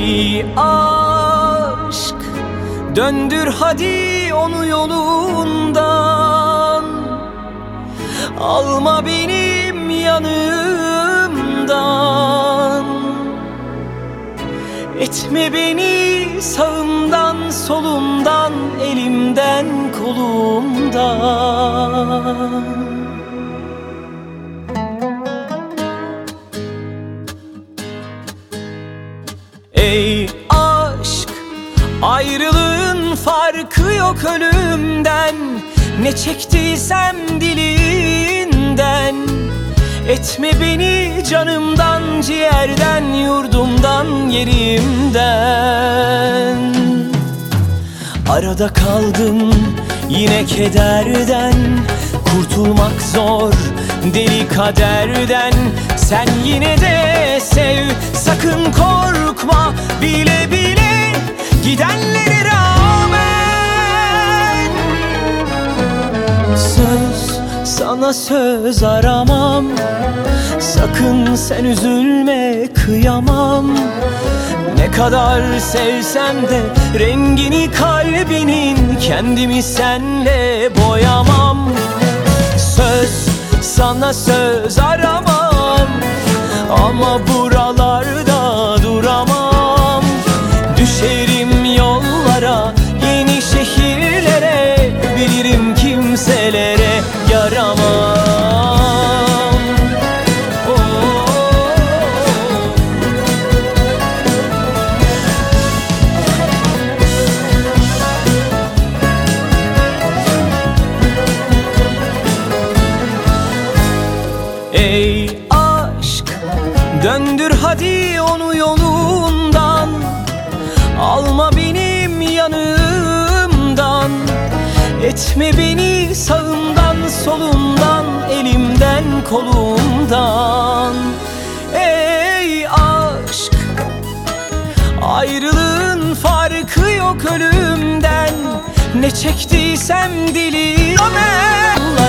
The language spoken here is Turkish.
Ey aşk, döndür hadi onu yolundan, alma benim yanımdan. Etme beni sağımdan solumdan, elimden kolumdan. Ey aşk, ayrılığın farkı yok ölümden. Ne çektiysem dilinden, etme beni canımdan, ciğerden, yurdumdan, yerimden. Arada kaldım yine kederden, kurtulmak zor deli kaderden. Sen yine de sev, sakın korkma, bile bile gidenlere rağmen. Söz, sana söz aramam, sakın sen üzülme, kıyamam. Ne kadar sevsem de rengini kalbinin, kendimi senle boyamam. Söz, sana söz aramam, ama buralarda duramam. Düşerim yollara, yeni şehirlere, bilirim kimselere yaramam. Ey aşk, döndür hadi onu yolundan, alma benim yanımdan. Etme beni sağımdan solumdan, elimden kolumdan. Ey aşk, ayrılığın farkı yok ölümden. Ne çektiysem dilimden.